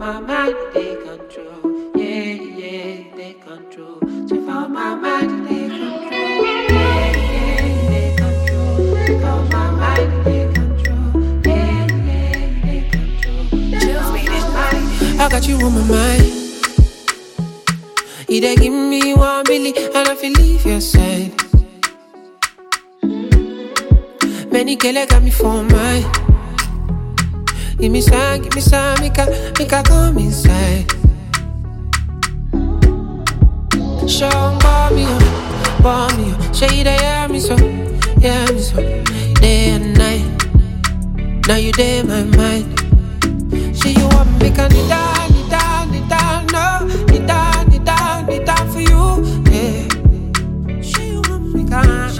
my mind, they control. Yeah, yeah, they control. So for my mind, they control. Yeah, yeah, they control. So for my mind, they control. Yeah, yeah, they control. Chills me this mind. I got you on my mind. You dey give me 1 million and I feel leave your side. Many girls got me for mine. Give me some, make I come inside. Show me up. Show you they hear me so, day and night. Now you there in my mind. Say you want me, make I need down, no, need down for you, yeah. Say you want me,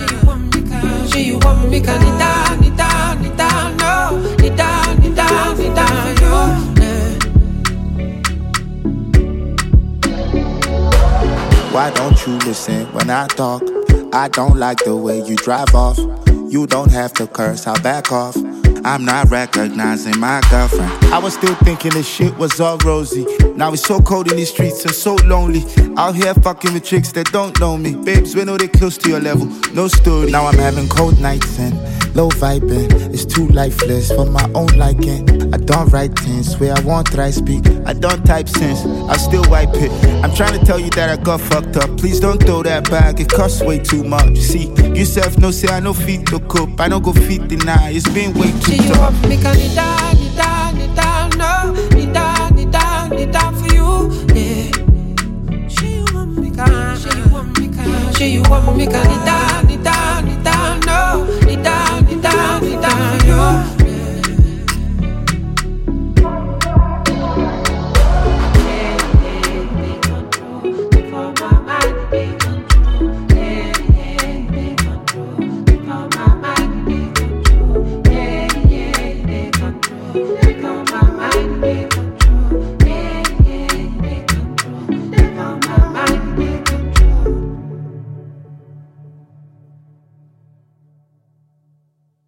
make I need down, no, need down for you, yeah. Why don't you listen when I talk? I don't like the way you drive off. You don't have to curse, I'll back off. I'm not recognizing my girlfriend. I was still thinking this shit was all rosy. Now it's so cold in these streets and so lonely. Out here fucking with chicks that don't know me. Babes, we know they close to your level, no story. Now I'm having cold nights and low vibing. It's too lifeless for my own liking. I don't write things where I want I speak. I don't type sense, I still wipe it. I'm trying to tell you that I got fucked up. Please don't throw that back, it costs way too much. See, yourself no say I no feet to cope. I don't go feet deny, it's been way too tough. You want me,